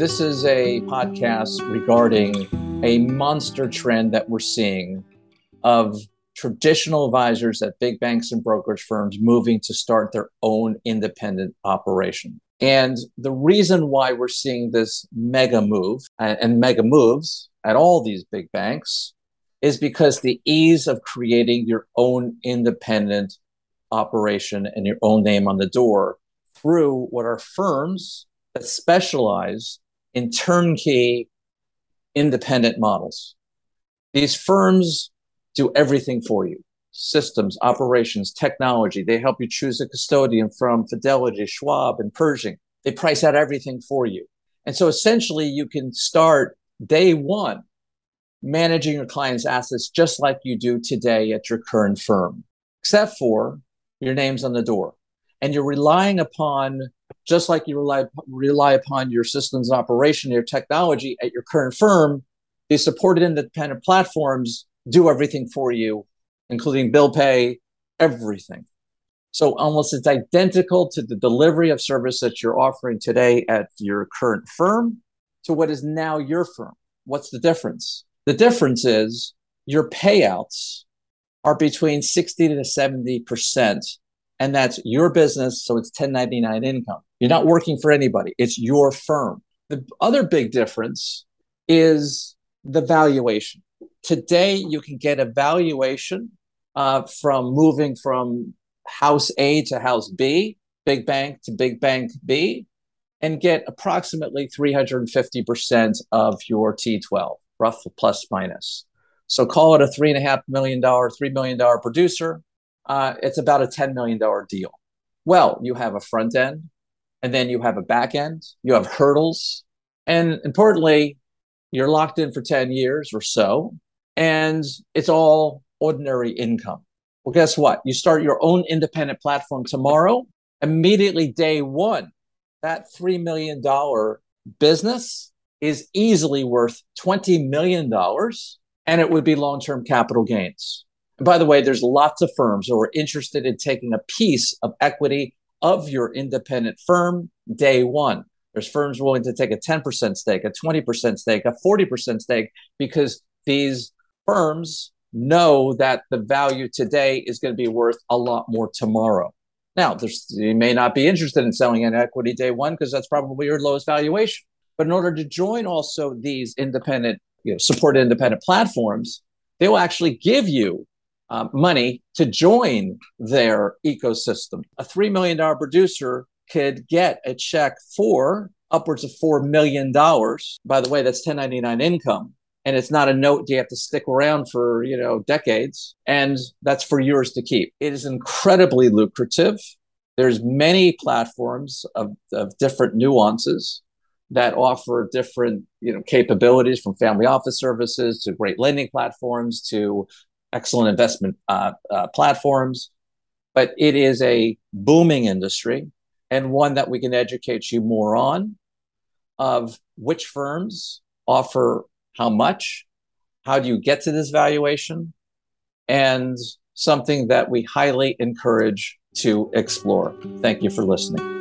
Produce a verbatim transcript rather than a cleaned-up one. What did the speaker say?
This is a podcast regarding a monster trend that we're seeing of traditional advisors at big banks and brokerage firms moving to start their own independent operation. And the reason why we're seeing this mega move and mega moves at all these big banks is because the ease of creating your own independent operation and your own name on the door through what are firms that specialize in turnkey independent models. These firms do everything for you: systems, operations, technology. They help you choose a custodian from Fidelity, Schwab, and Pershing. They price out everything for you. And so essentially you can start day one managing your clients' assets just like you do today at your current firm, except for your name's on the door. And you're relying upon, just like you rely, rely upon your systems and operation, your technology at your current firm, the supported independent platforms do everything for you, including bill pay, everything. So almost it's identical to the delivery of service that you're offering today at your current firm to what is now your firm. What's the difference? The difference is your payouts are between sixty to seventy percent, and that's your business, so it's ten ninety-nine income. You're not working for anybody. It's your firm. The other big difference is the valuation. Today, you can get a valuation uh, from moving from house A to house B, big bank to big bank B, and get approximately three hundred fifty percent of your T twelve, rough plus minus. So call it a three and a half million dollar, three million dollar producer. Uh, it's about a ten million dollar deal. Well, you have a front end, and then you have a back end. You have hurdles, and importantly, you're locked in for ten years or so, and it's all ordinary income. Well, guess what? You start your own independent platform tomorrow. Immediately day one, that three million dollar business is easily worth twenty million dollars, and it would be long-term capital gains. And by the way, there's lots of firms who are interested in taking a piece of equity of your independent firm day one. There's firms willing to take a ten percent stake, a twenty percent stake, a forty percent stake, because these firms know that the value today is going to be worth a lot more tomorrow. Now, there's, you may not be interested in selling an equity day one because that's probably your lowest valuation. But in order to join also these independent, you know, supported independent platforms, they will actually give you uh, money to join their ecosystem. A three million dollar producer could get a check for upwards of four million dollars. By the way, that's ten ninety-nine income. And it's not a note you have to stick around for, you know, decades. And that's for yours to keep. It is incredibly lucrative. There's many platforms of, of different nuances that offer different, you know, capabilities, from family office services to great lending platforms to excellent investment uh, uh, platforms. But it is a booming industry, and one that we can educate you more on, of which firms offer how much, how do you get to this valuation, and something that we highly encourage to explore. Thank you for listening.